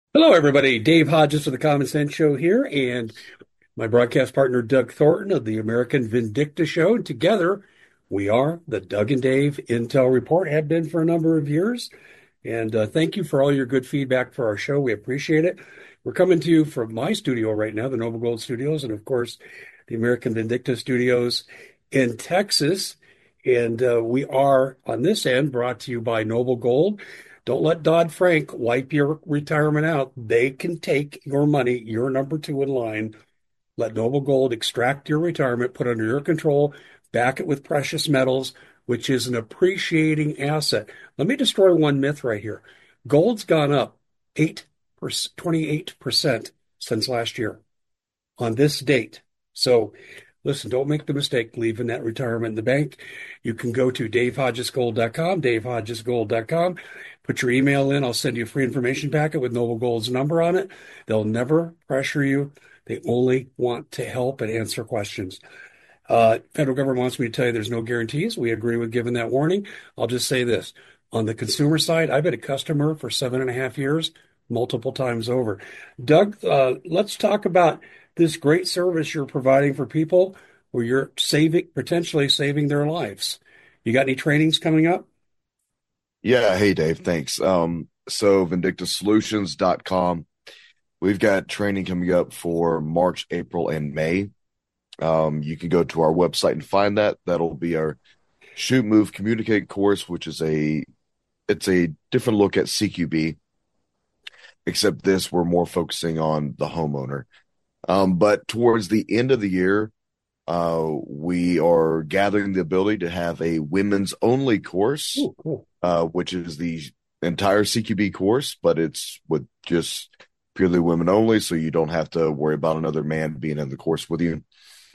Hello, everybody. Dave Hodges of the Common Sense Show here, and my broadcast partner, Doug Thornton of the American Vindicta Show. And together, we are the Doug and Dave Intel Report, have been for a number of years. And thank you for all your good feedback for our show. We appreciate it. We're coming to you from my studio right now, the Noble Gold Studios, and of course, the American Vindicta Studios in Texas. And we are on this end brought to you by Noble Gold. Don't let Dodd-Frank wipe your retirement out. They can take your money. You're number two in line. Let Noble Gold extract your retirement, put it under your control, back it with precious metals, which is an appreciating asset. Let me destroy one myth right here. Gold's gone up 28% since last year on this date. So listen, don't make the mistake leaving that retirement in the bank. You can go to davehodgesgold.com, davehodgesgold.com. Put your email in. I'll send you a free information packet with Noble Gold's number on it. They'll never pressure you. They only want to help and answer questions. Federal government wants me to tell you there's no guarantees. We agree with giving that warning. I'll just say this. On the consumer side, I've been a customer for 7.5 years, multiple times over. Doug, let's talk about this great service you're providing for people where you're potentially saving their lives. You got any trainings coming up? Yeah, hey Dave, thanks. So vindictasolutions.com. We've got training coming up for March, April, and May. You can go to our website and find that. That'll be our Shoot, Move, Communicate course, which is it's a different look at CQB, except this we're more focusing on the homeowner. But towards the end of the year, we are gathering the ability to have a women's only course, Ooh, cool. which is the entire CQB course, but it's with just purely women only, so you don't have to worry about another man being in the course with you.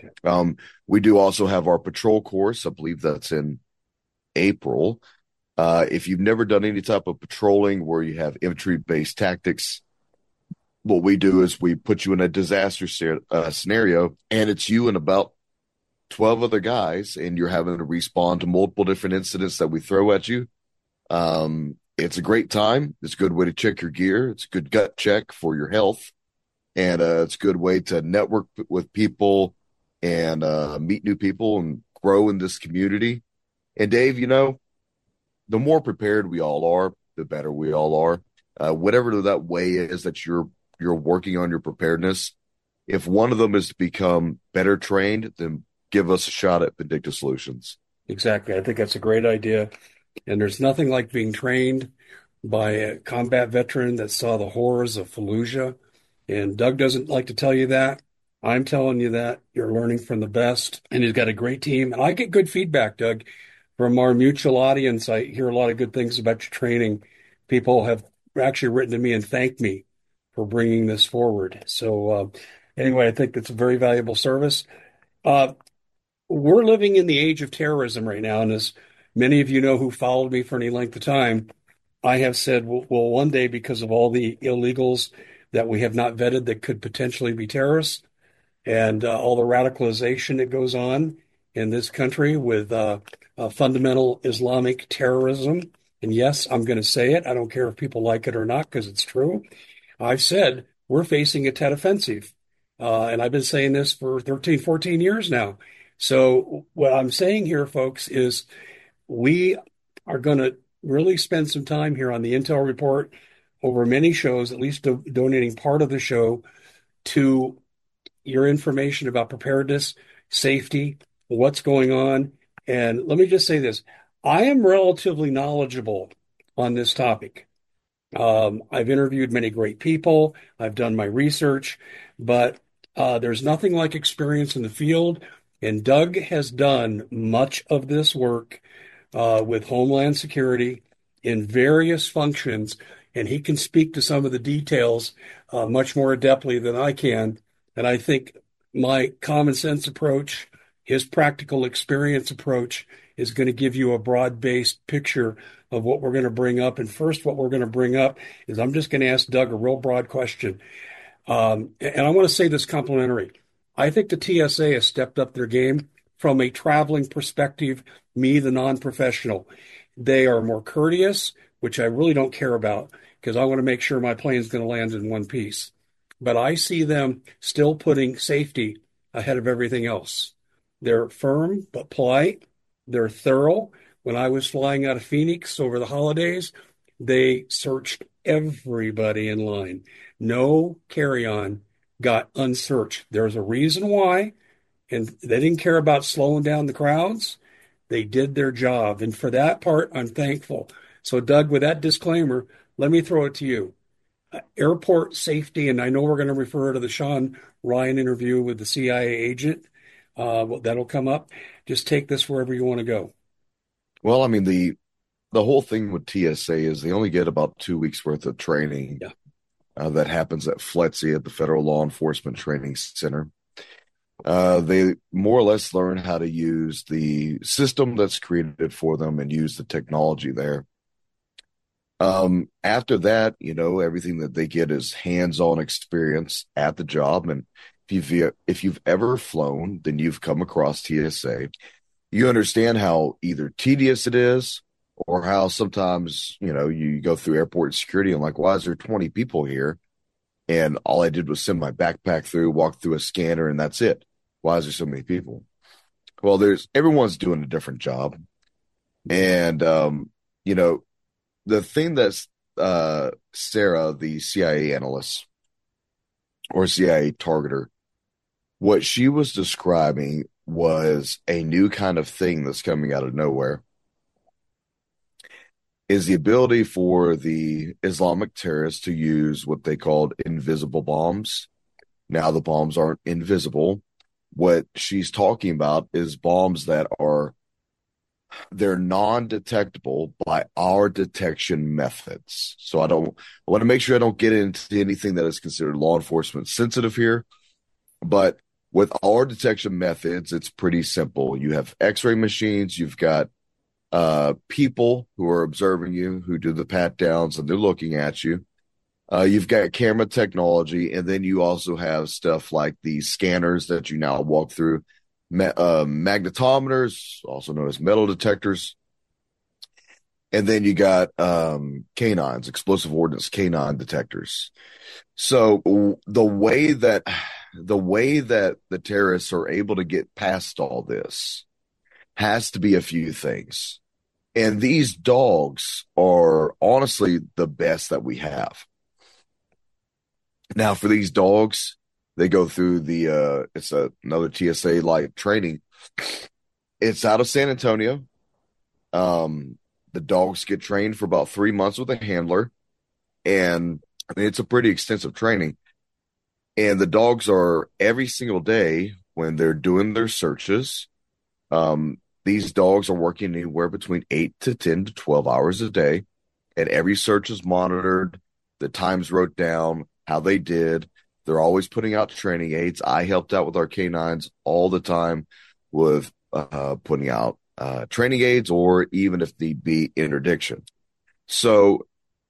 We do also have our patrol course. I believe that's in April. If you've never done any type of patrolling where you have infantry-based tactics, what we do is we put you in a disaster scenario, and it's you and about 12 other guys, and you're having to respond to multiple different incidents that we throw at you. It's a great time. It's a good way to check your gear. It's a good gut check for your health. And it's a good way to network with people and meet new people and grow in this community. And Dave, the more prepared we all are, the better we all are. Whatever that way is that you're working on your preparedness, if one of them is to become better trained, then give us a shot at Vindicta Solutions. Exactly. I think that's a great idea. And there's nothing like being trained by a combat veteran that saw the horrors of Fallujah. And Doug doesn't like to tell you that. I'm telling you that. You're learning from the best. And he's got a great team. And I get good feedback, Doug, from our mutual audience. I hear a lot of good things about your training. People have actually written to me and thanked me for bringing this forward. So anyway, I think it's a very valuable service. Uh, we're living in the age of terrorism right now. And as many of you know who followed me for any length of time, I have said, well, one day, because of all the illegals that we have not vetted that could potentially be terrorists and all the radicalization that goes on in this country with fundamental Islamic terrorism. And yes, I'm going to say it. I don't care if people like it or not because it's true. I've said we're facing a Tet offensive. And I've been saying this for 13, 14 years now. So what I'm saying here, folks, is we are going to really spend some time here on the Intel Report over many shows, at least donating part of the show to your information about preparedness, safety, what's going on. And let me just say this. I am relatively knowledgeable on this topic. I've interviewed many great people. I've done my research, but there's nothing like experience in the field. And Doug has done much of this work with Homeland Security in various functions, and he can speak to some of the details much more adeptly than I can. And I think my common sense approach, his practical experience approach, is going to give you a broad-based picture of what we're going to bring up. And first, what we're going to bring up is I'm just going to ask Doug a real broad question. And I want to say this complimentary. I think the TSA has stepped up their game from a traveling perspective, me, the non-professional. They are more courteous, which I really don't care about because I want to make sure my plane's going to land in one piece. But I see them still putting safety ahead of everything else. They're firm but polite. They're thorough. When I was flying out of Phoenix over the holidays, they searched everybody in line. No carry-on got unsearched. There's a reason why, and they didn't care about slowing down the crowds. They did their job. And for that part, I'm thankful. So, Doug, with that disclaimer, let me throw it to you. Airport safety, and I know we're going to refer to the Sean Ryan interview with the CIA agent. That'll come up. Just take this wherever you want to go. Well, I mean, the whole thing with TSA is they only get about 2 weeks worth of training. Yeah. That happens at FLETC at the Federal Law Enforcement Training Center. They more or less learn how to use the system that's created for them and use the technology there. After that, everything that they get is hands-on experience at the job. And if you've ever flown, then you've come across TSA. You understand how either tedious it is or how sometimes, you go through airport security and like, why is there 20 people here? And all I did was send my backpack through, walk through a scanner, and that's it. Why is there so many people? Well, everyone's doing a different job. And, the thing that's Sarah, the CIA analyst or CIA targeter, what she was describing was a new kind of thing that's coming out of nowhere, is the ability for the Islamic terrorists to use what they called invisible bombs. Now, the bombs aren't invisible. What she's talking about is bombs that they're non-detectable by our detection methods. So I want to make sure I don't get into anything that is considered law enforcement sensitive here. But with our detection methods, it's pretty simple. You have X-ray machines. You've got people who are observing you, who do the pat downs, and they're looking at you. You've got camera technology, and then you also have stuff like the scanners that you now walk through, magnetometers, also known as metal detectors. And then you got canines, explosive ordnance canine detectors. So the way that the terrorists are able to get past all this has to be a few things. And these dogs are honestly the best that we have. Now, for these dogs, they go through it's another TSA like training. It's out of San Antonio. The dogs get trained for about 3 months with a handler, and I mean, it's a pretty extensive training. And the dogs are every single day when they're doing their searches. These dogs are working anywhere between 8 to 10 to 12 hours a day, and every search is monitored. The times wrote down, how they did. They're always putting out training aids. I helped out with our canines all the time with putting out training aids, or even if need be, interdiction. So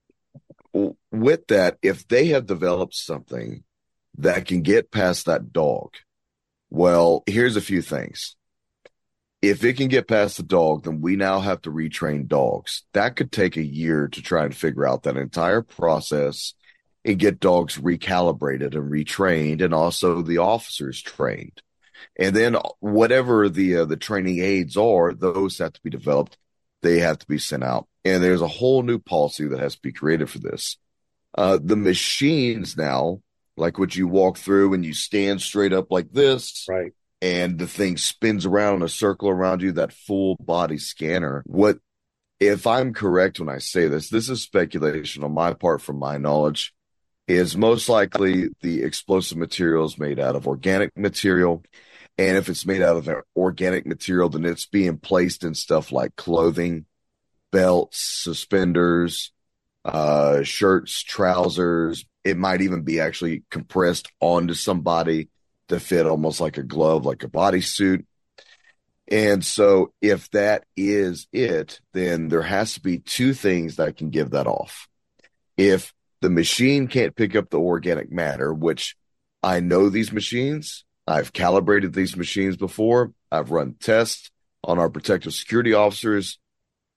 with that, if they have developed something that can get past that dog, well, here's a few things. If it can get past the dog, then we now have to retrain dogs. That could take a year to try and figure out that entire process and get dogs recalibrated and retrained, and also the officers trained. And then whatever the training aids are, those have to be developed. They have to be sent out. And there's a whole new policy that has to be created for this. The machines now, like what you walk through and you stand straight up like this. Right. And the thing spins around in a circle around you, that full body scanner. What, if I'm correct when I say this is speculation on my part from my knowledge, is most likely the explosive material is made out of organic material. And if it's made out of organic material, then it's being placed in stuff like clothing, belts, suspenders, shirts, trousers. It might even be actually compressed onto somebody to fit almost like a glove, like a bodysuit. And so if that is it, then there has to be two things that can give that off. If the machine can't pick up the organic matter, which I know these machines, I've calibrated these machines before. I've run tests on our protective security officers.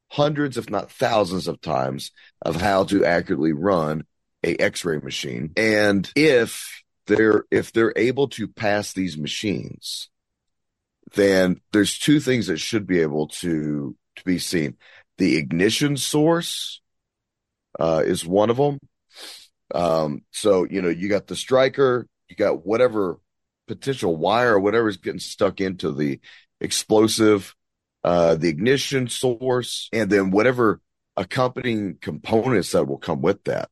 hundreds, if not thousands of times of how to accurately run a X-ray machine. And if they're able to pass these machines, then there's two things that should be able to be seen. The ignition source is one of them. So, you got the striker, you got whatever potential wire or whatever is getting stuck into the explosive, the ignition source, and then whatever accompanying components that will come with that.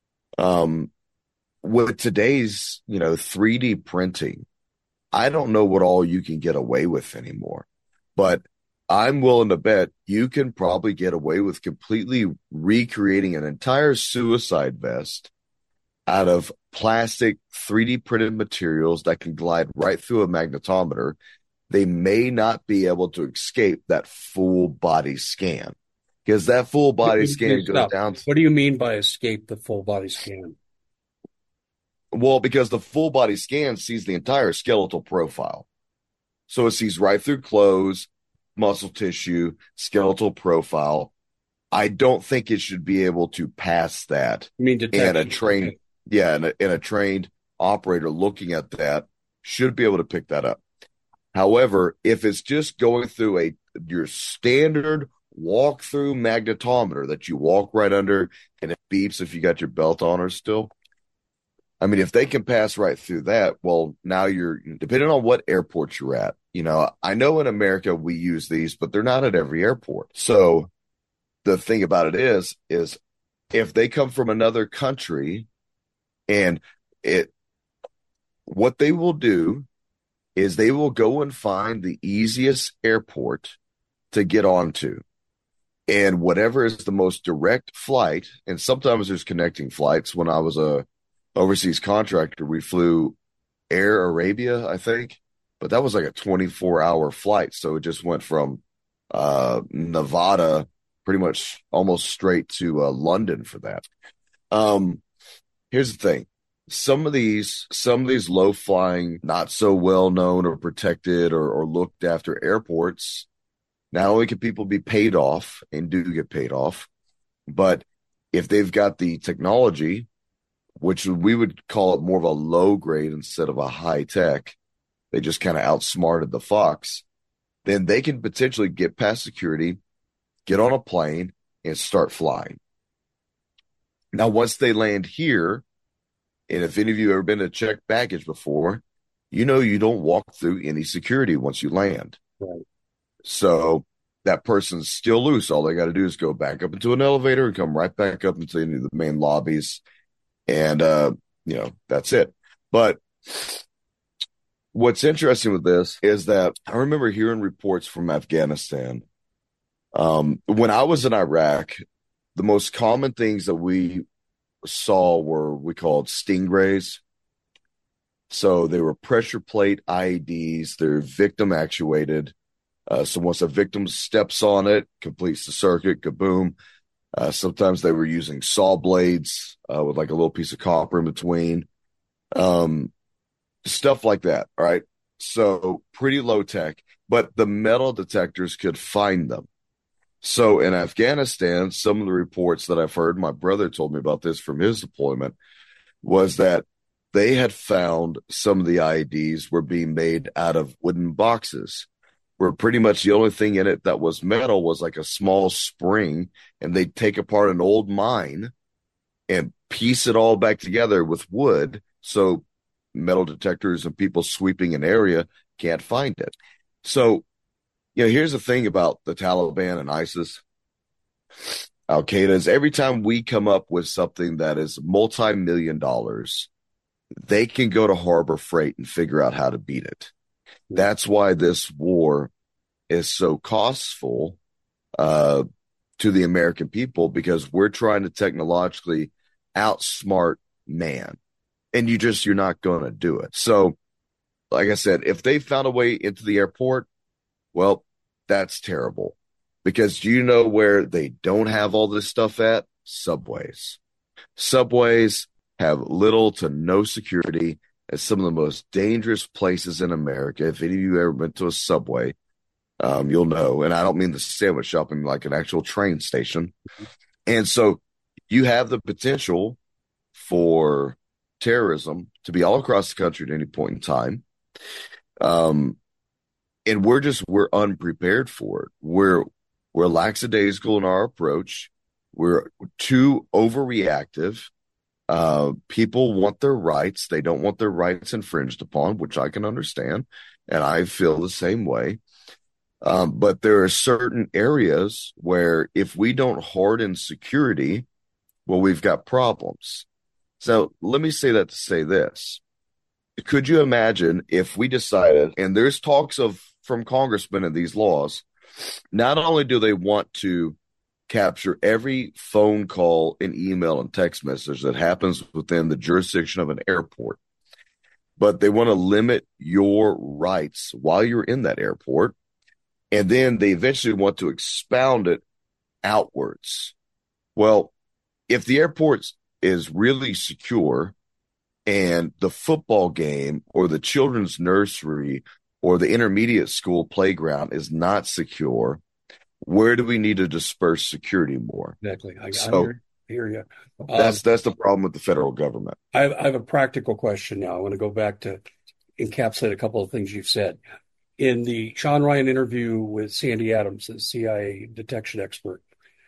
With today's, 3D printing, I don't know what all you can get away with anymore, but I'm willing to bet you can probably get away with completely recreating an entire suicide vest out of plastic 3D printed materials that can glide right through a magnetometer. They may not be able to escape that full body scan, because that full body scan goes down. What do you mean by escape the full body scan? Well, because the full body scan sees the entire skeletal profile. So it sees right through clothes, muscle tissue, skeletal profile. I don't think it should be able to pass that. You mean detection? And a trained operator looking at that should be able to pick that up. However, if it's just going through your standard walk-through magnetometer that you walk right under and it beeps if you got your belt on or still, I mean, if they can pass right through that, well, now you're depending on what airport you're at. I know in America we use these, but they're not at every airport. So the thing about it is if they come from another country, and what they will do is they will go and find the easiest airport to get onto. And whatever is the most direct flight, and sometimes there's connecting flights. When I was a overseas contractor, we flew Air Arabia, I think, but that was like a 24-hour flight. So it just went from Nevada pretty much almost straight to London for that. Here's the thing. Some of these low flying, not so well known or protected or looked after airports, not only can people be paid off and do get paid off, but if they've got the technology, which we would call it more of a low grade instead of a high tech, they just kind of outsmarted the fox, then they can potentially get past security, get on a plane, and start flying. Now, once they land here, and if any of you have ever been to check baggage before, you don't walk through any security once you land. Right. So that person's still loose. All they got to do is go back up into an elevator and come right back up into any of the main lobbies. And, that's it. But what's interesting with this is that I remember hearing reports from Afghanistan. When I was in Iraq, the most common things that we saw we called stingrays. So they were pressure plate IEDs. They're victim actuated. So once a victim steps on it, completes the circuit, kaboom. Sometimes they were using saw blades with like a little piece of copper in between. Stuff like that. All right. So pretty low tech, but the metal detectors could find them. So in Afghanistan, some of the reports that I've heard, my brother told me about this from his deployment, was that they had found some of the IEDs were being made out of wooden boxes, where pretty much the only thing in it that was metal was like a small spring, and they'd take apart an old mine and piece it all back together with wood. So metal detectors and people sweeping an area can't find it. So, here's the thing about the Taliban and ISIS, Al Qaeda, is every time we come up with something that is multi-million dollars, they can go to Harbor Freight and figure out how to beat it. That's why this war is so costful to the American people, because we're trying to technologically outsmart man, and you're not going to do it. So, like I said, if they found a way into the airport, well, that's terrible, because where they don't have all this stuff at? Subways. Subways have little to no security. It's some of the most dangerous places in America. If any of you ever been to a subway, You'll know. And I don't mean the sandwich shop, I mean like an actual train station. And so you have the potential for terrorism to be all across the country at any point in time. Um, and we're unprepared for it. We're lackadaisical in our approach. We're too overreactive. People want their rights. They don't want their rights infringed upon, which I can understand. And I feel the same way. But there are certain areas where if we don't harden security, well, we've got problems. So let me say that to say this. Could you imagine if we decided, and there's talks of from congressmen in these laws, not only do they want to capture every phone call and email and text message that happens within the jurisdiction of an airport, but they want to limit your rights while you're in that airport. And then they eventually want to expound it outwards. Well, if the airport is really secure and the football game or the children's nursery or the intermediate school playground is not secure, where do we need to disperse security more? Exactly. I So hear you. that's the problem with the federal government. I have a practical question now. I want to go back to encapsulate a couple of things you've said. In the Sean Ryan interview with Sandy Adams, the CIA detection expert,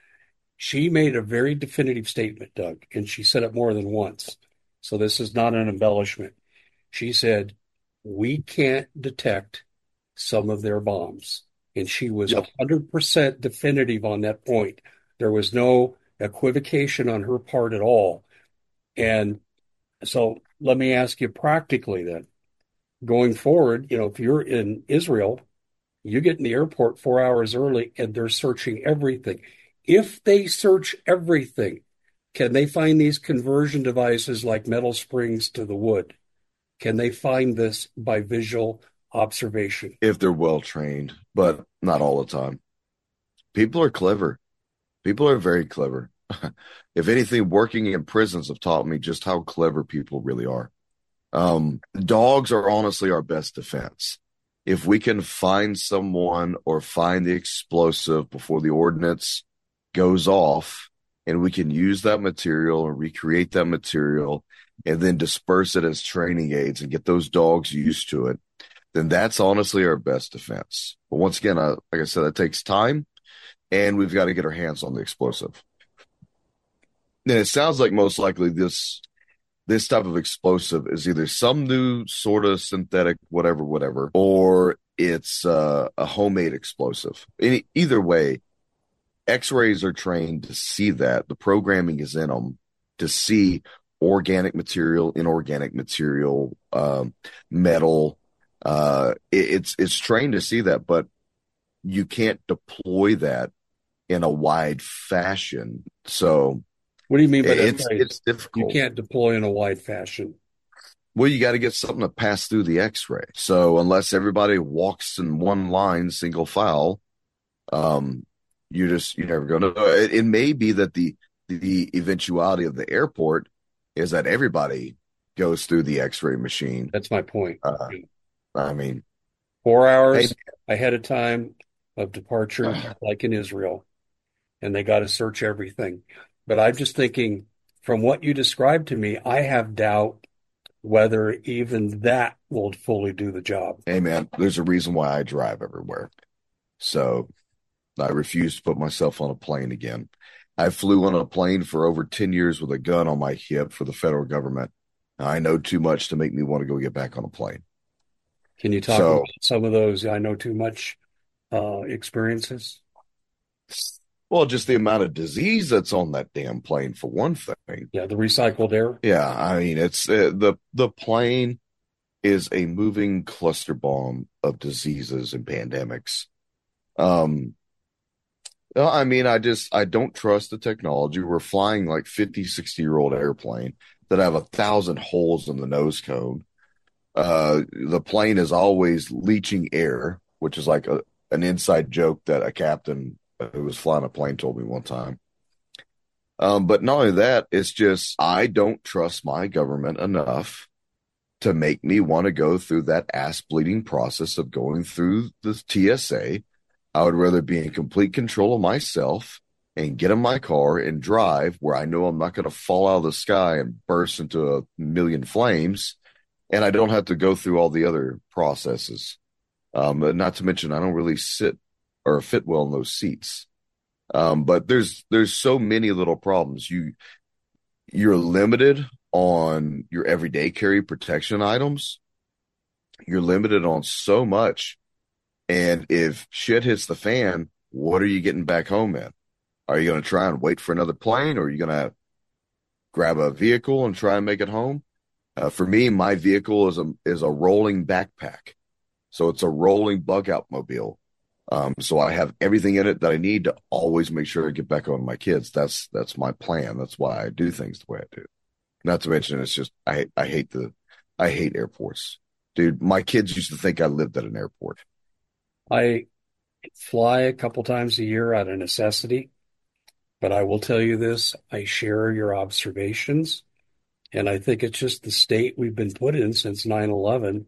she made a very definitive statement, Doug, and she said it more than once. So this is not an embellishment. She said, we can't detect some of their bombs. And she was Yep. 100% definitive on that point. There was no equivocation on her part at all. And so let me ask you practically then, going forward, if you're in Israel, you get in the airport 4 hours early and they're searching everything. If they search everything, can they find these conversion devices like metal springs to the wood? Can they find this by visual observation? If they're well trained, but not all the time. People are clever. People are very clever. If anything, working in prisons have taught me just how clever people really are. Dogs are honestly our best defense. If we can find someone or find the explosive before the ordinance goes off, and we can use that material and recreate that material and then disperse it as training aids and get those dogs used to it, then that's honestly our best defense. But once again, like I said, that takes time, and we've got to get our hands on the explosive. And it sounds like most likely this type of explosive is either some new sort of synthetic whatever, or it's a homemade explosive. Either way, X-rays are trained to see that. The programming is in them to see organic material, inorganic material, metal. It's trained to see that, but you can't deploy that in a wide fashion. So What do you mean by that it's phrase? it's You difficult. can't deploy in a wide fashion. Well, you got to get something to pass through the X-ray. So unless everybody walks in one line, single file, um, you're never going to. It may be that the eventuality of the airport is that everybody goes through the X-ray machine. That's my point. I mean, 4 hours hey, ahead of time of departure, like in Israel, and they got to search everything. But I'm just thinking, from what you described to me, I have doubt whether even that will fully do the job. hey, man, there's a reason why I drive everywhere. So I refuse to put myself on a plane again. I flew on a plane for over 10 years with a gun on my hip for the federal government. I know too much to make me want to go get back on a plane. Can you talk So, about some of those I know too much experiences? well, just the amount of disease that's on that damn plane for one thing. Yeah, the recycled air. Yeah, I mean, it's the plane is a moving cluster bomb of diseases and pandemics. Um, I mean, I don't trust the technology. We're flying like 50, 60-year-old airplane that have 1,000 holes in the nose cone. The plane is always leaching air, which is like an inside joke that a captain who was flying a plane told me one time. But not only that, it's just I don't trust my government enough to make me want to go through that ass bleeding process of going through the TSA I would rather be in complete control of myself and get in my car and drive where I know I'm not going to fall out of the sky and burst into a million flames. And I don't have to go through all the other processes. But not to mention, I don't really sit or fit well in those seats. But there's so many little problems. You're limited on your everyday carry protection items. You're limited on so much. And if shit hits the fan, what are you getting back home in? Are you going to try and wait for another plane, or are you going to grab a vehicle and try and make it home? For me, my vehicle is a rolling backpack. So it's a rolling bug out mobile. So I have everything in it that I need to always make sure I get back on my kids. That's my plan. That's why I do things the way I do. Not to mention, it's just I hate airports, dude. My kids used to think I lived at an airport. I fly a couple times a year out of necessity, but I will tell you this, I share your observations, and I think it's just the state we've been put in since 9/11.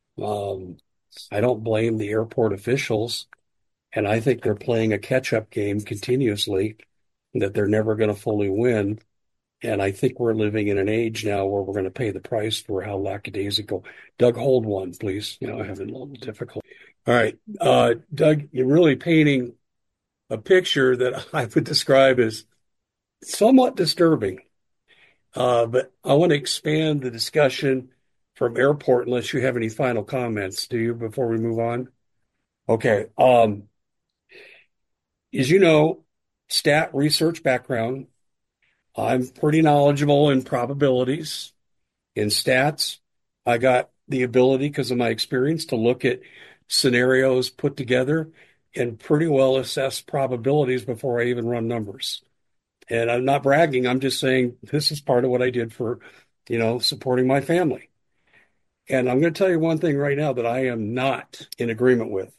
I don't blame the airport officials, and I think they're playing a catch-up game continuously that they're never going to fully win. And I think we're living in an age now where we're going to pay the price for how lackadaisical. Doug, hold one, please. I'm having a little difficulty. All right. Doug, you're really painting a picture that I would describe as somewhat disturbing. But I want to expand the discussion from airport unless you have any final comments, do you, before we move on? Okay. As you know, stat research background, I'm pretty knowledgeable in probabilities. In stats, I got the ability, because of my experience, to look at scenarios put together and pretty well assess probabilities before I even run numbers. And I'm not bragging. I'm just saying this is part of what I did for, supporting my family. And I'm going to tell you one thing right now that I am not in agreement with.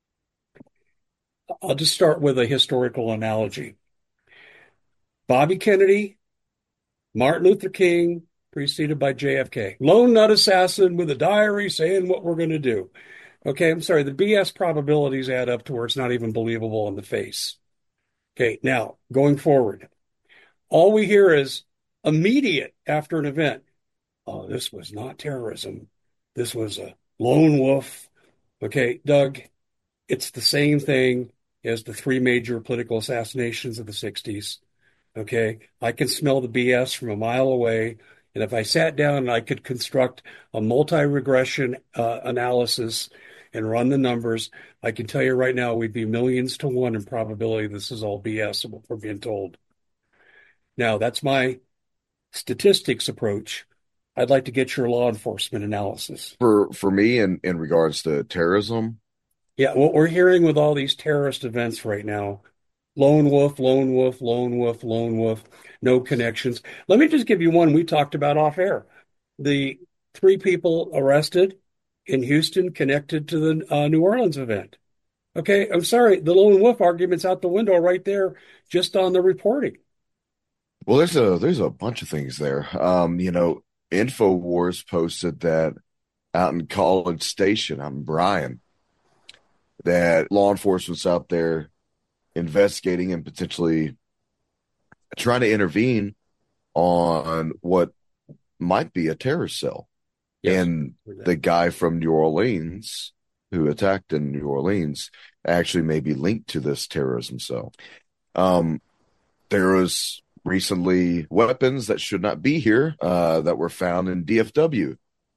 I'll just start with a historical analogy. Bobby Kennedy, Martin Luther King, preceded by JFK. Lone nut assassin with a diary saying what we're going to do. Okay, I'm sorry. The BS probabilities add up to where it's not even believable on the face. Okay, now, going forward, all we hear is immediate after an event. Oh, this was not terrorism. This was a lone wolf. Okay, Doug, it's the same thing as the three major political assassinations of the 60s. Okay, I can smell the BS from a mile away. And if I sat down and I could construct a multi-regression analysis and run the numbers, I can tell you right now we'd be millions to one in probability this is all BS of what we're being told. Now, that's my statistics approach. I'd like to get your law enforcement analysis. For me, in regards to terrorism, yeah, what we're hearing with all these terrorist events right now, lone wolf, lone wolf, lone wolf, lone wolf, no connections. Let me just give you one we talked about off air. The 3 people arrested in Houston connected to the New Orleans event. Okay, I'm sorry, the lone wolf argument's out the window right there, just on the reporting. Well, there's a bunch of things there. InfoWars posted that out in College Station, out in Bryan, that law enforcement's out there investigating and potentially trying to intervene on what might be a terrorist cell. Yes, and the guy from New Orleans who attacked in New Orleans actually may be linked to this terrorism cell. There was recently weapons that should not be here that were found in DFW.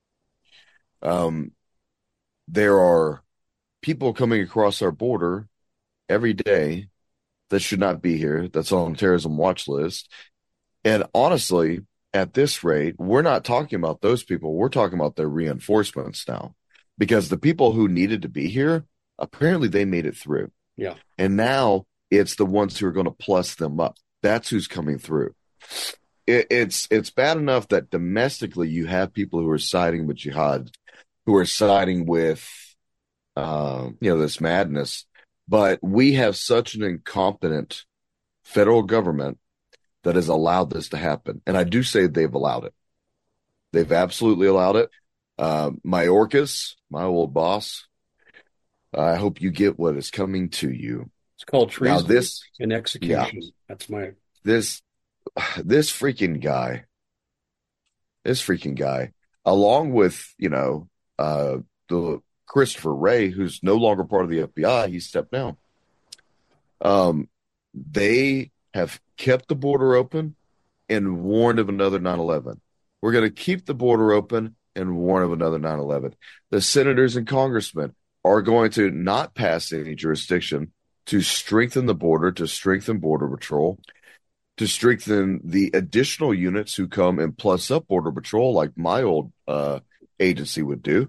There are people coming across our border every day that should not be here, that's on terrorism watch list. And honestly, at this rate, we're not talking about those people. We're talking about their reinforcements now, because the people who needed to be here, apparently they made it through. Yeah. And now it's the ones who are going to plus them up. That's who's coming through. It's bad enough that domestically you have people who are siding with jihad, who are siding with, this madness. But we have such an incompetent federal government that has allowed this to happen. And I do say they've allowed it. They've absolutely allowed it. Mayorkas, my old boss, I hope you get what is coming to you. It's called Now treason this, and yeah, execution. That's my. this this freaking guy, this freaking guy, along with the Christopher Wray, who's no longer part of the FBI, he stepped down. Um, they have kept the border open and warned of another 9/11. We're going to keep the border open and warn of another 9/11. The senators and congressmen are going to not pass any jurisdiction to strengthen the border, to strengthen Border Patrol, to strengthen the additional units who come and plus up Border Patrol, like my old agency would do.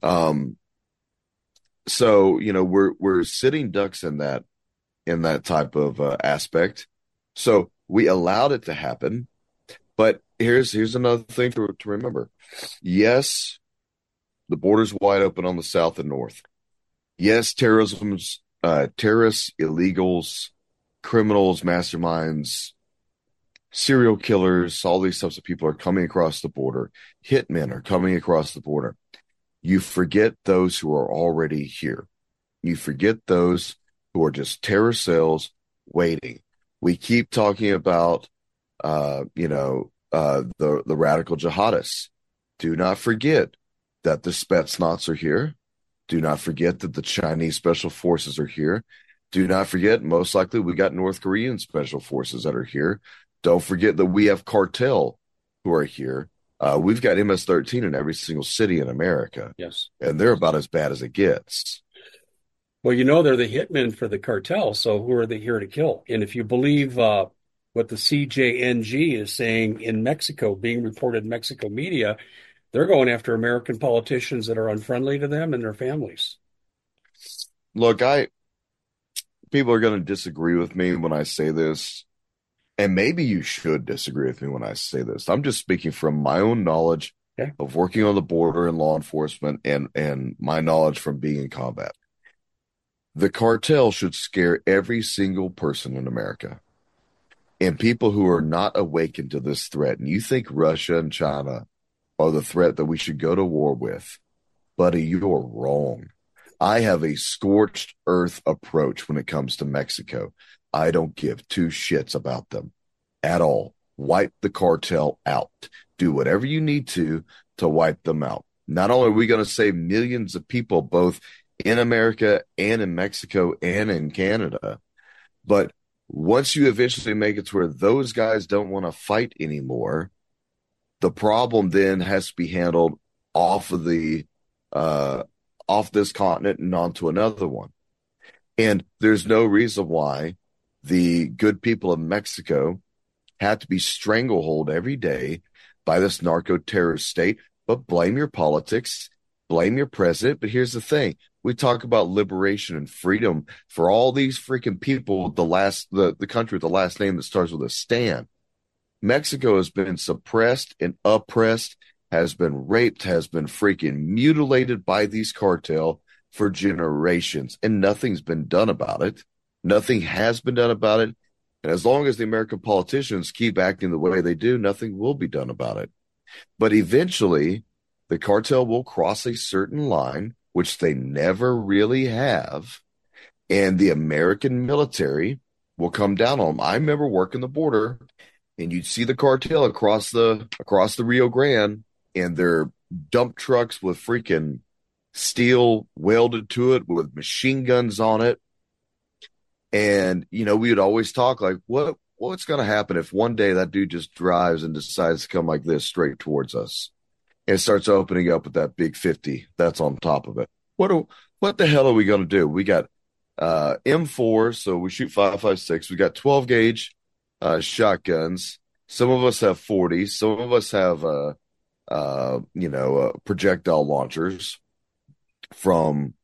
So we're sitting ducks in that type of aspect. So we allowed it to happen. But here's another thing to remember. Yes, the border's wide open on the south and north. Yes, terrorists, illegals, criminals, masterminds, serial killers, all these types of people are coming across the border. Hitmen are coming across the border. You forget those who are already here. You forget those who are just terror cells waiting. We keep talking about, the radical jihadists. Do not forget that the Spetsnaz are here. Do not forget that the Chinese special forces are here. Do not forget, most likely, we got North Korean special forces that are here. Don't forget that we have cartel who are here. We've got MS-13 in every single city in America. Yes. And they're about as bad as it gets. Well, they're the hitmen for the cartel, so who are they here to kill? And if you believe what the CJNG is saying in Mexico, being reported in Mexico media, they're going after American politicians that are unfriendly to them and their families. Look, people are going to disagree with me when I say this, and maybe you should disagree with me when I say this. I'm just speaking from my own knowledge of working on the border and law enforcement and my knowledge from being in combat. The cartel should scare every single person in America. And people who are not awakened to this threat, and you think Russia and China are the threat that we should go to war with, buddy, you're wrong. I have a scorched earth approach when it comes to Mexico. I don't give two shits about them at all. Wipe the cartel out. Do whatever you need to wipe them out. Not only are we going to save millions of people, both in America and in Mexico and in Canada, but once you eventually make it to where those guys don't want to fight anymore, the problem then has to be handled off of off this continent and onto another one. And there's no reason why the good people of Mexico have to be stranglehold every day by this narco-terrorist state. But blame your politics, blame your president. But here's the thing. We talk about liberation and freedom for all these freaking people, the country with the last name that starts with a Stan. Mexico has been suppressed and oppressed, has been raped, has been freaking mutilated by these cartel for generations, and nothing's been done about it. Nothing has been done about it. And as long as the American politicians keep acting the way they do, nothing will be done about it. But eventually, the cartel will cross a certain line, which they never really have, and the American military will come down on them. I remember working the border, and you'd see the cartel across the Rio Grande, and their dump trucks with freaking steel welded to it with machine guns on it. And, we would always talk like, what's going to happen if one day that dude just drives and decides to come like this straight towards us and starts opening up with that big 50 that's on top of it? What the hell are we going to do? We got M4, so we shoot 5.56. We got 12 gauge shotguns. Some of us have 40. Some of us have projectile launchers from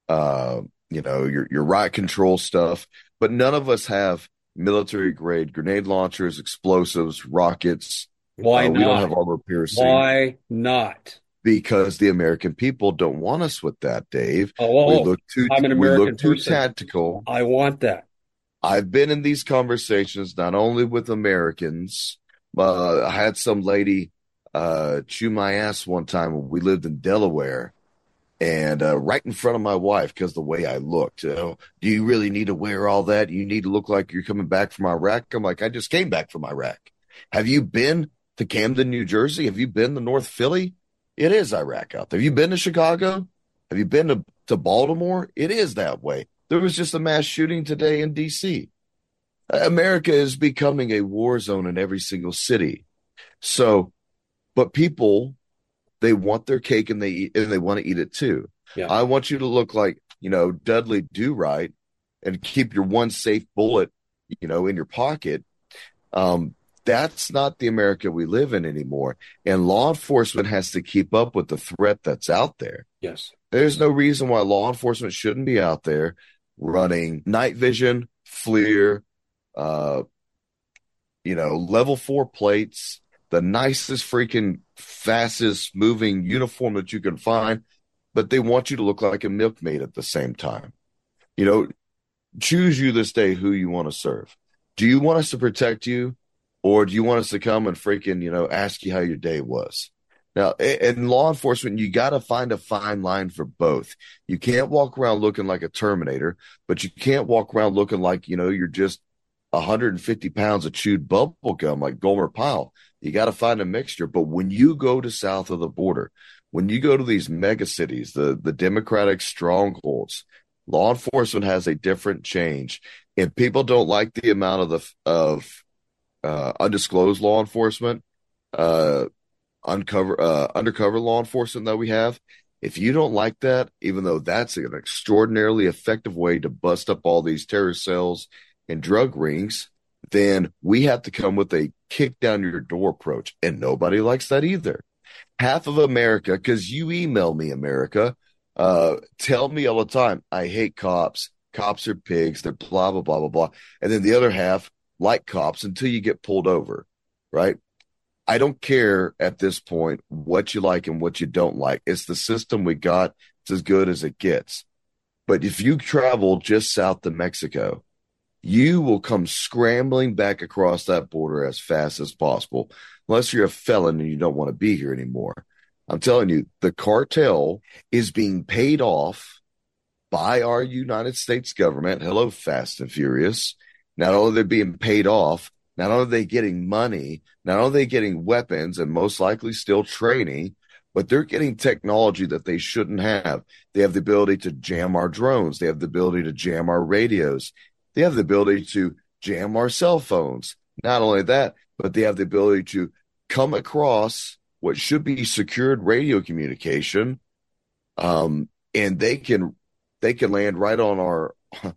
your riot control stuff, but none of us have military grade grenade launchers, explosives, rockets. Why not? We don't have armor piercing. Why not? Because the American people don't want us with that, Dave. We look too tactical. I want that. I've been in these conversations not only with Americans. I had some lady chew my ass one time when we lived in Delaware, and right in front of my wife because the way I looked. Do you really need to wear all that? You need to look like you're coming back from Iraq. I'm like, I just came back from Iraq. Have you been to Camden, New Jersey? Have you been to North Philly? It is Iraq out there. Have you been to Chicago? Have you been to Baltimore? It is that way. There was just a mass shooting today in D.C. America is becoming a war zone in every single city. So, but people, they want their cake and they want to eat it too. Yeah. I want you to look like, Dudley Do Right and keep your one safe bullet, in your pocket. That's not the America we live in anymore. And law enforcement has to keep up with the threat that's out there. Yes. There's no reason why law enforcement shouldn't be out there running night vision, FLIR, level 4 plates, the nicest freaking fastest moving uniform that you can find, but they want you to look like a milkmaid at the same time. Choose you this day who you want to serve. Do you want us to protect you, or do you want us to come and freaking, ask you how your day was? Now, in law enforcement, you got to find a fine line for both. You can't walk around looking like a Terminator, but you can't walk around looking like, you're just 150 pounds of chewed bubble gum like Gomer Pyle. You got to find a mixture. But when you go to south of the border, when you go to these mega cities, the Democratic strongholds, law enforcement has a different change. And people don't like the amount of undisclosed law enforcement, undercover law enforcement that we have. If you don't like that, even though that's an extraordinarily effective way to bust up all these terrorist cells and drug rings, then we have to come with a kick down your door approach. And nobody likes that either. Half of America, because you email me, America, tell me all the time, I hate cops. Cops are pigs. They're blah, blah, blah, blah, blah. And then the other half like cops until you get pulled over, right? I don't care at this point what you like and what you don't like. It's the system we got. It's as good as it gets. But if you travel just south of Mexico, you will come scrambling back across that border as fast as possible, unless you're a felon and you don't want to be here anymore. I'm telling you, the cartel is being paid off by our United States government. Hello, Fast and Furious. Not only are they being paid off, not only are they getting money, not only are they getting weapons and most likely still training, but they're getting technology that they shouldn't have. They have the ability to jam our drones. They have the ability to jam our radios. They have the ability to jam our cell phones. Not only that, but they have the ability to come across what should be secured radio communication, and they can land right on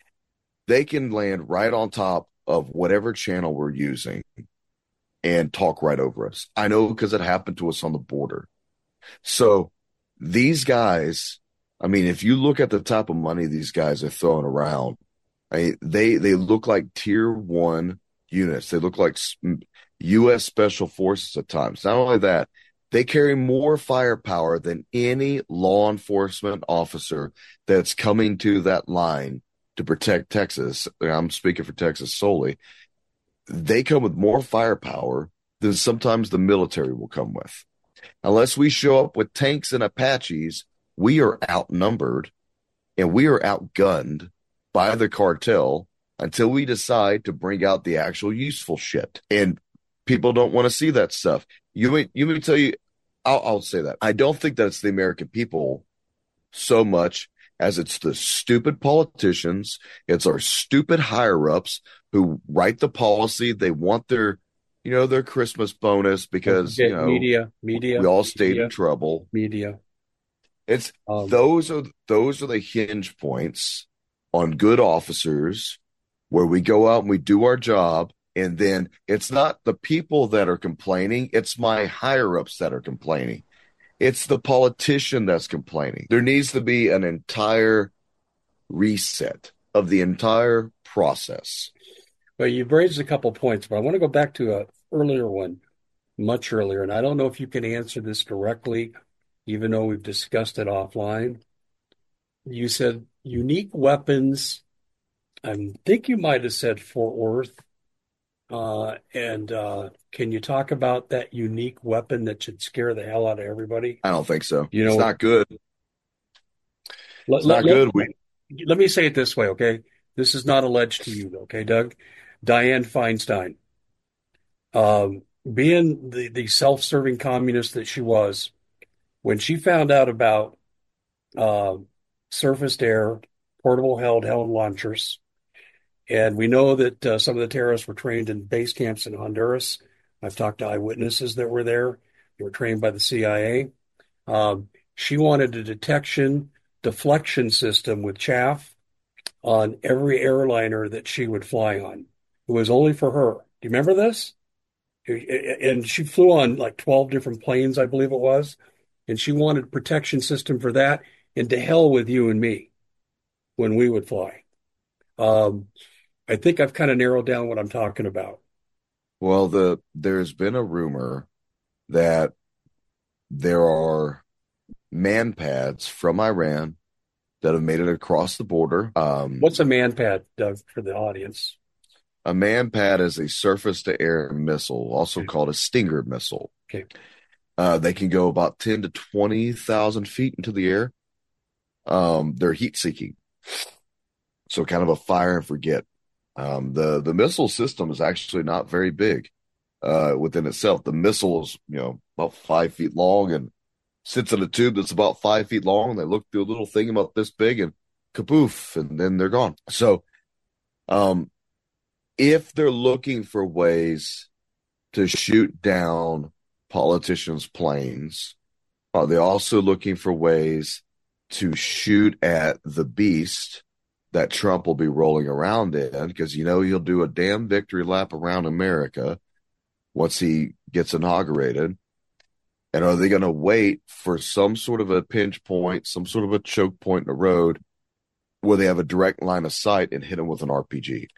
right on top of whatever channel we're using and talk right over us. I know because it happened to us on the border. So these guys, I mean, if you look at the type of money these guys are throwing around, they look like tier 1 units. They look like U.S. Special Forces at times. Not only that, they carry more firepower than any law enforcement officer that's coming to that line to protect Texas. I'm speaking for Texas solely. They come with more firepower than sometimes the military will come with. Unless we show up with tanks and Apaches, we are outnumbered and we are outgunned by the cartel until we decide to bring out the actual useful shit. And people don't want to see that stuff. You may tell you, I'll say that. I don't think that it's the American people so much as it's the stupid politicians. It's our stupid higher ups who write the policy. They want their Christmas bonus because, media, we all stayed in trouble. Media. It's those are the hinge points on good officers where we go out and we do our job. And then it's not the people that are complaining. It's my higher ups that are complaining. It's the politician that's complaining. There needs to be an entire reset of the entire process. Well, you've raised a couple points, but I want to go back to an earlier one, much earlier. And I don't know if you can answer this directly, even though we've discussed it offline. You said unique weapons. I think you might have said Fort Worth. And can you talk about that unique weapon that should scare the hell out of everybody? I don't think so. It's not good. Let, It's let, not let, good. let me say it this way, okay? This is not alleged to you, okay, Doug? Dianne Feinstein, being the self-serving communist that she was, when she found out about uh, surfaced air, portable held launchers, and we know that some of the terrorists were trained in base camps in Honduras. I've talked to eyewitnesses that were there. They were trained by the CIA. She wanted a detection deflection system with chaff on every airliner that she would fly on. It was only for her. Do you remember this? And she flew on like 12 different planes, I believe it was. And she wanted a protection system for that. And to hell with you and me when we would fly. Um, I think I've kind of narrowed down what I'm talking about. Well, there's been a rumor that there are man pads from Iran that have made it across the border. What's a man pad, Doug, for the audience? A man pad is a surface to air missile, also Okay. called a Stinger missile. Okay. They can go about 10 to 20,000 feet into the air. They're heat seeking. So kind of a fire and forget. The missile system is actually not very big within itself. The missile is, about 5 feet long and sits in a tube that's about 5 feet long. They look through a little thing about this big and kapoof, and then they're gone. So, if they're looking for ways to shoot down politicians' planes, are they also looking for ways to shoot at the beast that Trump will be rolling around in? Because, he'll do a damn victory lap around America once he gets inaugurated. And are they going to wait for some sort of a pinch point, some sort of a choke point in the road where they have a direct line of sight and hit him with an RPG?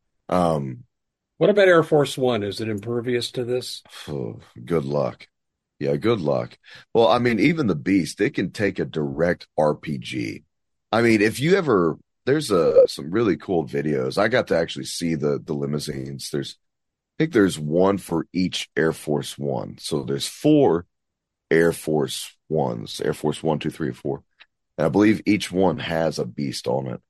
What about Air Force One? Is it impervious to this? Good luck. Yeah, good luck. Well, I mean, even the Beast, it can take a direct RPG. I mean, if you ever, there's some really cool videos. I got to actually see the limousines. I think there's one for each Air Force One. So there's 4 Air Force Ones, Air Force 1, 2, 3, and 4. And I believe each one has a Beast on it.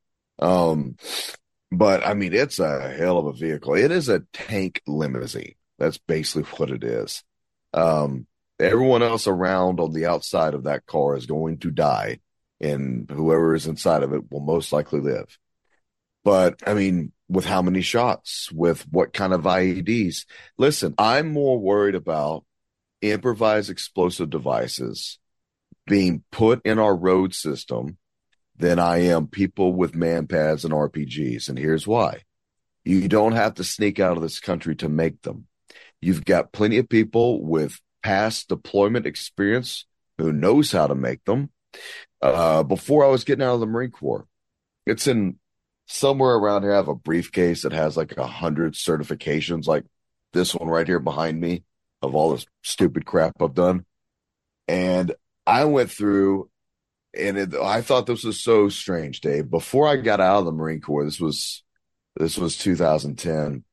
But I mean, it's a hell of a vehicle. It is a tank limousine. That's basically what it is. Everyone else around on the outside of that car is going to die, and whoever is inside of it will most likely live. But I mean, with how many shots, with what kind of IEDs? Listen, I'm more worried about improvised explosive devices being put in our road system than I am people with man pads and RPGs. And here's why. You don't have to sneak out of this country to make them. You've got plenty of people with past deployment experience who knows how to make them. Before I was getting out of the Marine Corps, it's in somewhere around here. I have a briefcase that has like 100 certifications, like this one right here behind me, of all this stupid crap I've done. And I went through, and I thought this was so strange, Dave. Before I got out of the Marine Corps, this was 2010.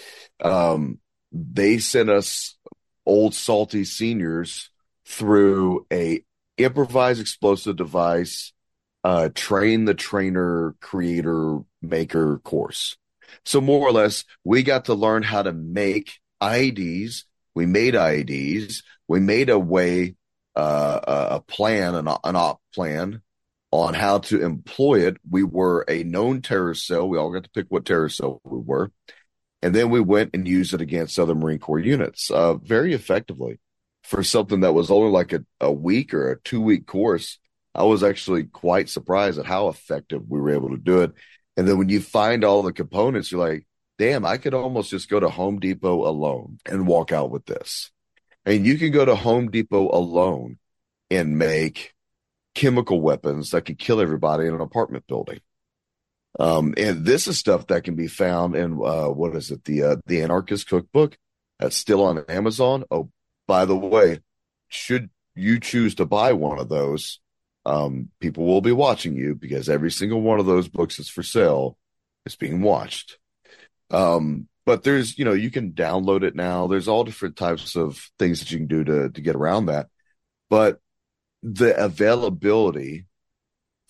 They sent us old salty seniors through a improvised explosive device, train the trainer, creator, maker course. So more or less, we got to learn how to make IEDs. We made IEDs. We made a way, a plan, an op plan on how to employ it. We were a known terrorist cell. We all got to pick what terrorist cell we were. And then we went and used it against other Marine Corps units very effectively. For something that was only like a week or a 2-week course, I was actually quite surprised at how effective we were able to do it. And then when you find all the components, you're like, damn, I could almost just go to Home Depot alone and walk out with this. And you can go to Home Depot alone and make chemical weapons that could kill everybody in an apartment building. And this is stuff that can be found in what is it? The Anarchist Cookbook that's still on Amazon. Oh, by the way, should you choose to buy one of those, people will be watching you because every single one of those books is for sale. It's being watched. But there's, you can download it now. There's all different types of things that you can do to get around that. But the availability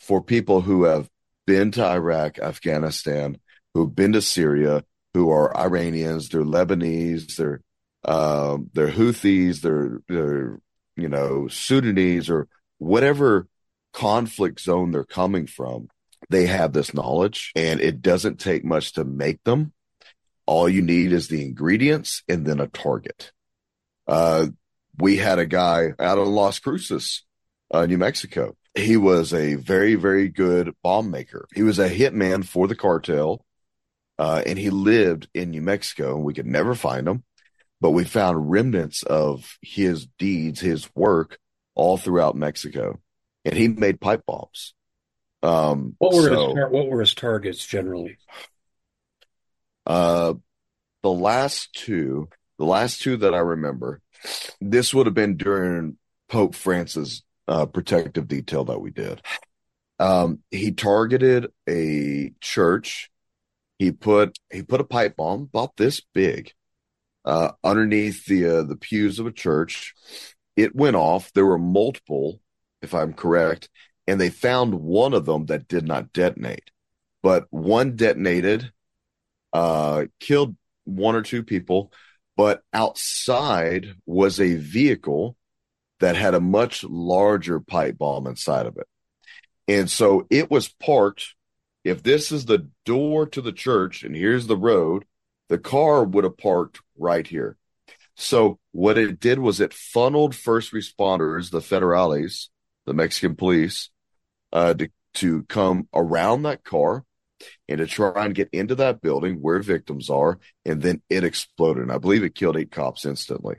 for people who have been to Iraq, Afghanistan, who've been to Syria, who are Iranians, they're Lebanese, they're Houthis, they're Sudanese or whatever conflict zone they're coming from. They have this knowledge, and it doesn't take much to make them. All you need is the ingredients and then a target. We had a guy out of Las Cruces, New Mexico. He was a very, very good bomb maker. He was a hitman for the cartel, and he lived in New Mexico, and we could never find him. But we found remnants of his deeds, his work, all throughout Mexico, and he made pipe bombs. What were his targets generally? The last two that I remember, this would have been during Pope Francis' protective detail that we did. He targeted a church. He put a pipe bomb about this big underneath the pews of a church. It went off. There were multiple, if I'm correct, and they found one of them that did not detonate, but one detonated, killed one or two people, but outside was a vehicle that had a much larger pipe bomb inside of it. And so it was parked. If this is the door to the church and here's the road, the car would have parked right here. So what it did was it funneled first responders, the federales, the Mexican police, to come around that car and to try and get into that building where victims are. And then it exploded. And I believe it killed 8 cops instantly,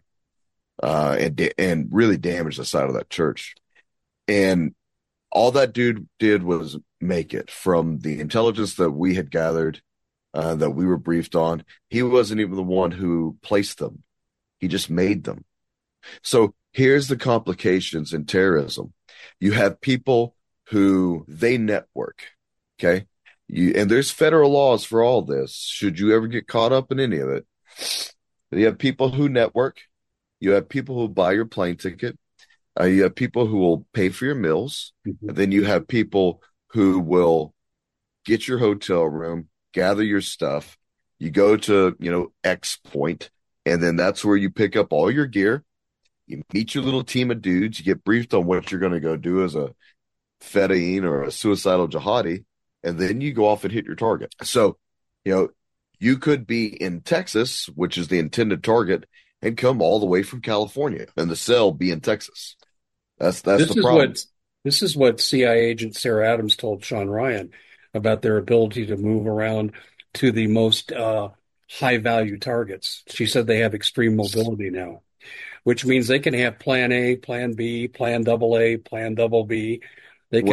and really damaged the side of that church. And all that dude did was make it. From the intelligence that we had gathered, that we were briefed on, he wasn't even the one who placed them. He just made them. So here's the complications in terrorism. You have people who they network. Okay. And there's federal laws for all this. Should you ever get caught up in any of it, you have people who network. You have people who buy your plane ticket. You have people who will pay for your meals. Mm-hmm. And then you have people who will get your hotel room, gather your stuff. You go to, X point, and then that's where you pick up all your gear. You meet your little team of dudes. You get briefed on what you're going to go do as a Fedayeen or a suicidal jihadi, and then you go off and hit your target. So, you could be in Texas, which is the intended target, and come all the way from California, and the cell be in Texas. That's the problem. This is what CIA agent Sarah Adams told Sean Ryan about their ability to move around to the most high-value targets. She said they have extreme mobility now, which means they can have Plan A, Plan B, Plan Double A, Plan Double B. Let's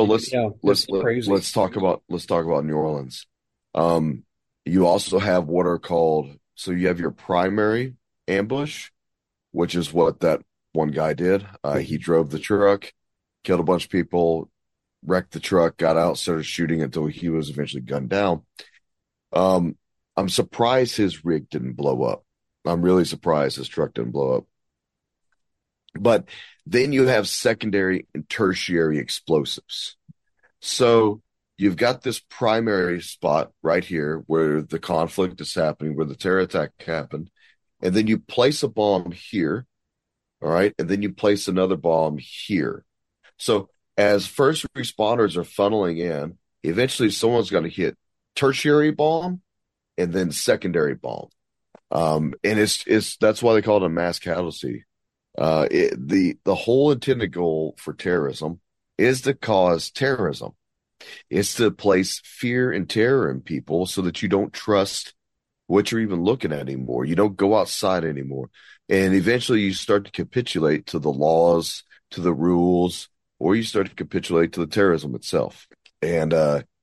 talk about New Orleans. You also have what are called, so you have your primary ambush, which is what that one guy did. He drove the truck, killed a bunch of people, wrecked the truck, got out, started shooting until he was eventually gunned down. I'm surprised his rig didn't blow up. I'm really surprised his truck didn't blow up. But then you have secondary and tertiary explosives. So you've got this primary spot right here where the conflict is happening, where the terror attack happened. And then you place a bomb here. All right. And then you place another bomb here. So as first responders are funneling in, eventually someone's going to hit tertiary bomb and then secondary bomb. And that's why they call it a mass casualty. The whole intended goal for terrorism is to cause terrorism. It's to place fear and terror in people so that you don't trust what you're even looking at anymore. You don't go outside anymore. And eventually you start to capitulate to the laws, to the rules, or you start to capitulate to the terrorism itself. And,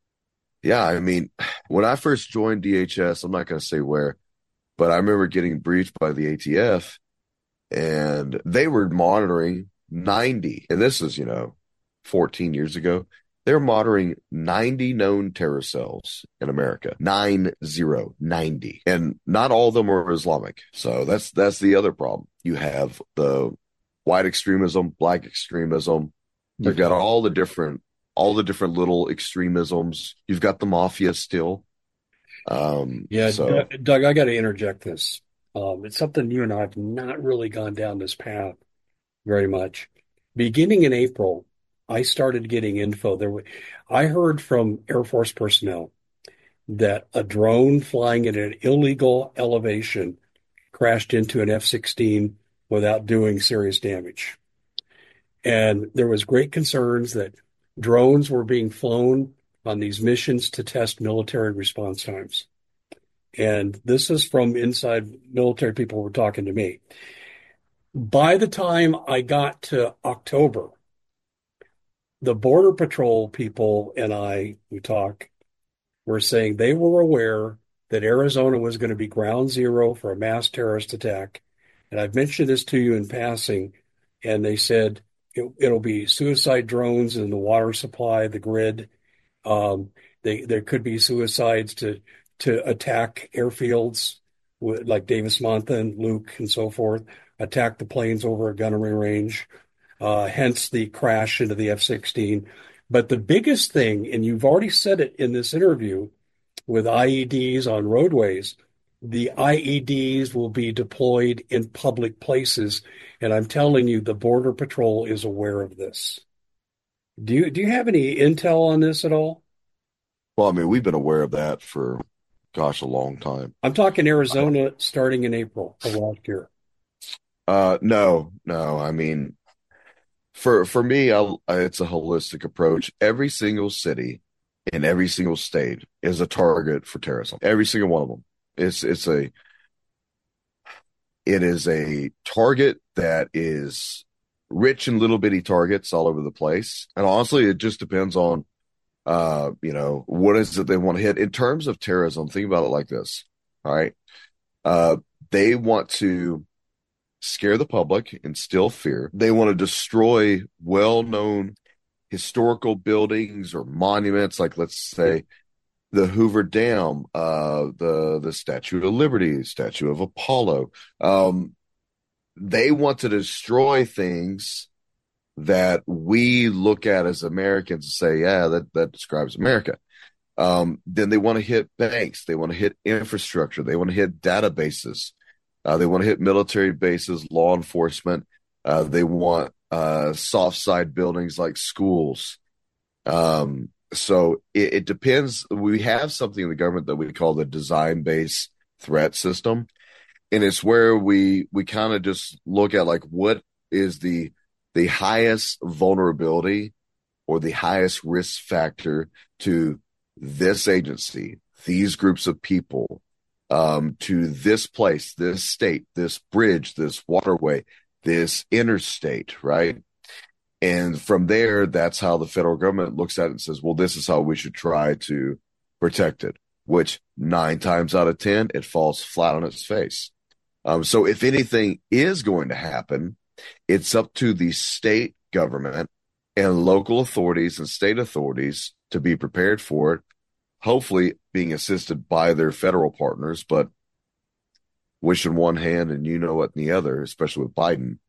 when I first joined DHS, I'm not going to say where, but I remember getting briefed by the ATF, and they were monitoring 90, and this is, 14 years ago. They're monitoring 90 known terror cells in America. 90. And not all of them are Islamic. So that's the other problem. You have the white extremism, black extremism. You've got all the different all the different little extremisms. You've got the mafia still. Yeah, So Doug, I got to interject this. It's something you and I have not really gone down this path very much. Beginning in April, I started getting info. I heard from Air Force personnel that a drone flying at an illegal elevation crashed into an F-16 without doing serious damage. And there was great concerns that drones were being flown on these missions to test military response times. And this is from inside military people who were talking to me. By the time I got to October, the Border Patrol people and we talk, were saying they were aware that Arizona was going to be ground zero for a mass terrorist attack. And I've mentioned this to you in passing, and they said it'll be suicide drones in the water supply, the grid. There could be suicides to attack airfields like Davis Monthan and Luke and so forth, attack the planes over a gunnery range, hence the crash into the F-16. But the biggest thing, and you've already said it in this interview with IEDs on roadways, the IEDs will be deployed in public places. And I'm telling you, the Border Patrol is aware of this. Do you have any intel on this at all? well, I mean, we've been aware of that for, gosh, a long time. I'm talking Arizona starting in April of last year. No, no. I mean, for me, it's a holistic approach. Every single city in every single state is a target for terrorism. Every single one of them. It is a target that is rich in little bitty targets all over the place. And honestly, it just depends on what is it they want to hit. In terms of terrorism, think about it like this. All right. They want to scare the public, instill fear. They want to destroy well-known historical buildings or monuments, like let's say the Hoover Dam, the Statue of Liberty, Statue of Apollo. They want to destroy things that we look at as Americans and say, yeah, that describes America. Then they want to hit banks. They want to hit infrastructure. They want to hit databases. They want to hit military bases, law enforcement. They want soft side buildings like schools. So it depends. We have something in the government that we call the design-based threat system. And it's where we kind of just look at like what is the highest vulnerability or the highest risk factor to this agency, these groups of people, to this place, this state, this bridge, this waterway, this interstate, right? And from there, that's how the federal government looks at it and says, well, this is how we should try to protect it, which 9 times out of 10, it falls flat on its face. So if anything is going to happen, it's up to the state government and local authorities and state authorities to be prepared for it, hopefully being assisted by their federal partners, but wish in one hand and you know what in the other, especially with Biden.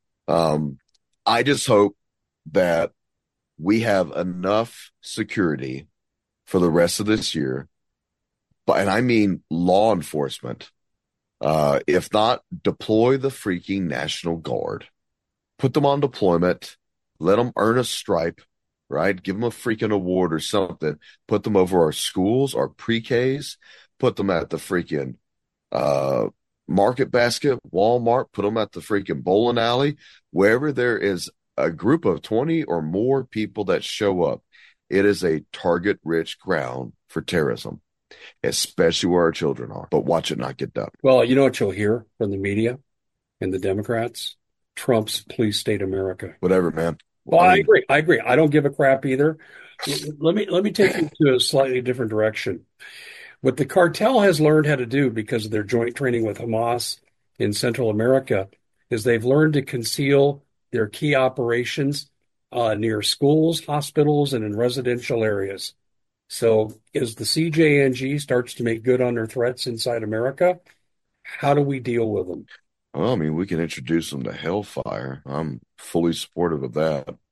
I just hope that we have enough security for the rest of this year, and I mean law enforcement. If not, deploy the freaking National Guard. Put them on deployment. Let them earn a stripe, right? Give them a freaking award or something. Put them over our schools, our pre-Ks. Put them at the freaking Market Basket, Walmart. Put them at the freaking bowling alley. Wherever there is a group of 20 or more people that show up, it is a target-rich ground for terrorism, especially where our children are. But watch it not get done. Well, you know what you'll hear from the media and the Democrats? Trump's Please State America. Whatever, man. Well, I agree. I agree. I don't give a crap either. Let me take you to a slightly different direction. What the cartel has learned how to do because of their joint training with Hamas in Central America is they've learned to conceal their key operations near schools, hospitals, and in residential areas. So as the CJNG starts to make good on their threats inside America, how do we deal with them? Well, I mean, we can introduce them to hellfire. I'm fully supportive of that.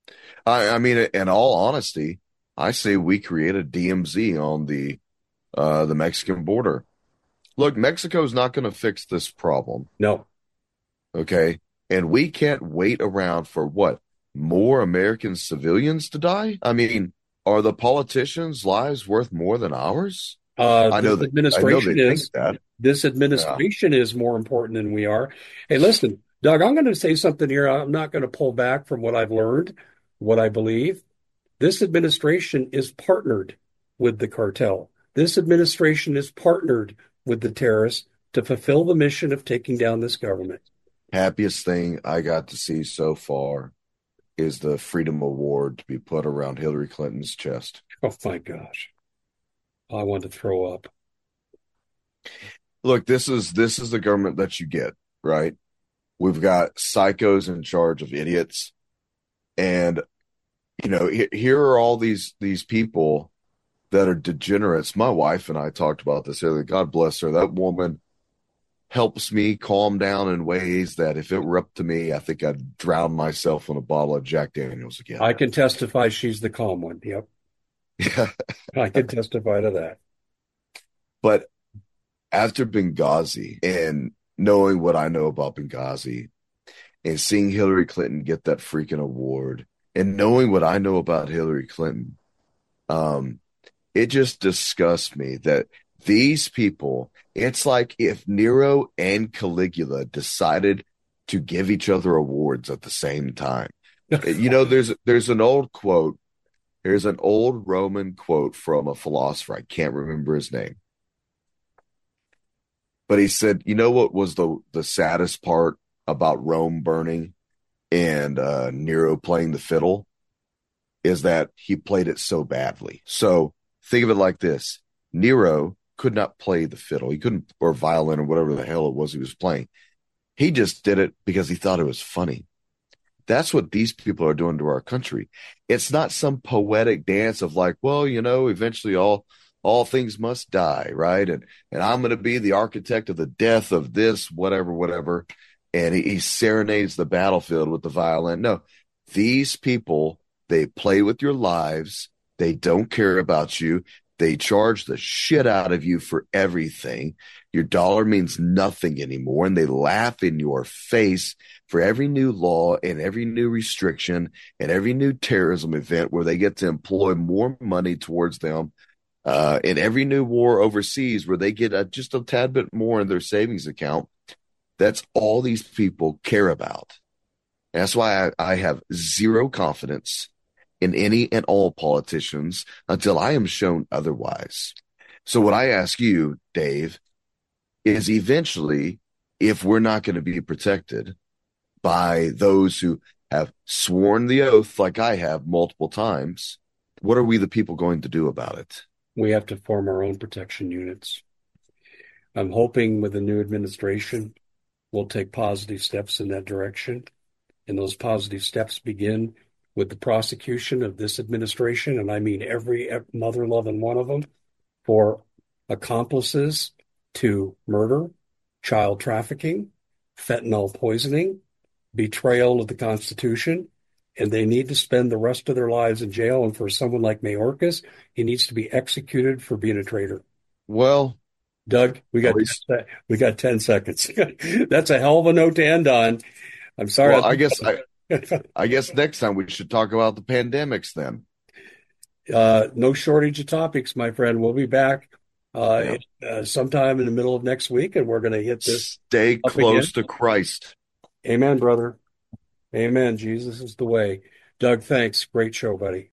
I mean, in all honesty, I say we create a DMZ on the Mexican border. Look, Mexico's not going to fix this problem, No. okay? And we can't wait around for what? More American civilians to die? I mean, are the politicians' lives worth more than ours? I know This that I know they administration think is that. this Yeah. administration is more important than we are. Hey, listen, Doug, I'm going to say something here. I'm not going to pull back from what I've learned, what I believe. This administration is partnered with the cartel. This administration is partnered with the terrorists to fulfill the mission of taking down this government. Happiest thing I got to see so far is the Freedom Award to be put around Hillary Clinton's chest. Oh my gosh. I want to throw up. Look, this is the government that you get, right? We've got psychos in charge of idiots, and here are all these people that are degenerates. My wife and I talked about this earlier. God bless her. That woman helps me calm down in ways that if it were up to me, I think I'd drown myself in a bottle of Jack Daniels again. I can testify she's the calm one. Yep. Yeah. I can testify to that. But after Benghazi and knowing what I know about Benghazi and seeing Hillary Clinton get that freaking award and knowing what I know about Hillary Clinton, um, it just disgusts me that these people, it's like if Nero and Caligula decided to give each other awards at the same time. There's an old quote. There's an old Roman quote from a philosopher. I can't remember his name. But he said, you know what was the saddest part about Rome burning and Nero playing the fiddle is that he played it so badly. So think of it like this. Nero could not play the fiddle. He couldn't, or violin or whatever the hell it was he was playing. He just did it because he thought it was funny. That's what these people are doing to our country. It's not some poetic dance of like, well, eventually all things must die, right? And I'm going to be the architect of the death of this, whatever, whatever. And he serenades the battlefield with the violin. No, these people, they play with your lives. They don't care about you. They charge the shit out of you for everything. Your dollar means nothing anymore. And they laugh in your face for every new law and every new restriction and every new terrorism event where they get to employ more money towards them. In every new war overseas where they get just a tad bit more in their savings account. That's all these people care about. And that's why I have zero confidence in any and all politicians until I am shown otherwise. So what I ask you, Dave, is eventually, if we're not going to be protected by those who have sworn the oath like I have multiple times, what are we the people going to do about it? We have to form our own protection units. I'm hoping with the new administration, we'll take positive steps in that direction. And those positive steps begin with the prosecution of this administration, and I mean every mother-loving one of them, for accomplices to murder, child trafficking, fentanyl poisoning, betrayal of the Constitution, and they need to spend the rest of their lives in jail. And for someone like Mayorkas, he needs to be executed for being a traitor. Well, Doug, we got 10 seconds. That's a hell of a note to end on. I'm sorry. Well, I guess next time we should talk about the pandemics then. No shortage of topics, my friend. We'll be back Yeah. sometime in the middle of next week, and we're going to hit this Stay up close again. to Christ. Amen, brother. Amen. Jesus is the way. Doug, thanks. Great show, buddy.